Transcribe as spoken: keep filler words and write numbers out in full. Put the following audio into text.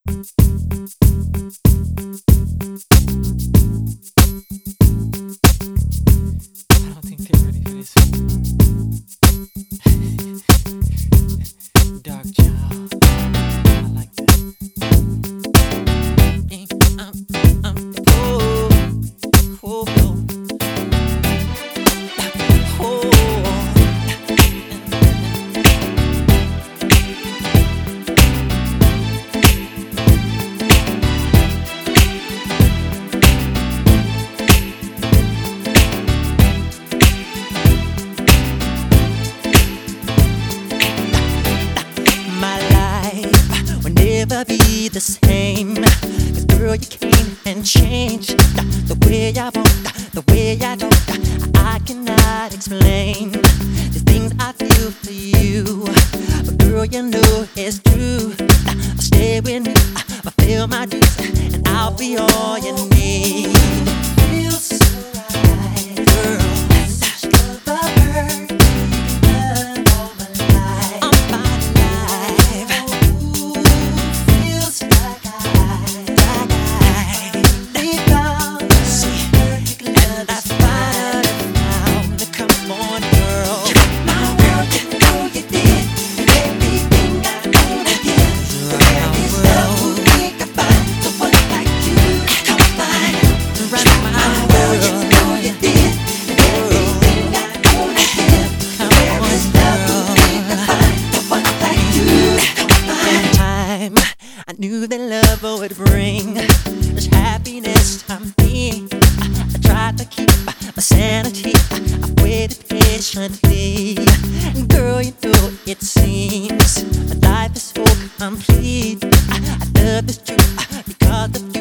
don't think they're ready for this. Dark child. I like that. Um, um, oh, oh, oh. Oh. My life will never be the same. 'Cause girl, you came and changed the way I walk, the way I talk. I cannot explain the things I feel for you. But girl, you know it's true. I'll stay with you, I'll feel my dues, and I'll be all you need. Feels so right, girl. Such love, the bird. I knew that love would bring this happiness to me. I tried to keep my sanity. I waited patiently. And girl, you know it seems my life is so complete. I, I love this truth because of you.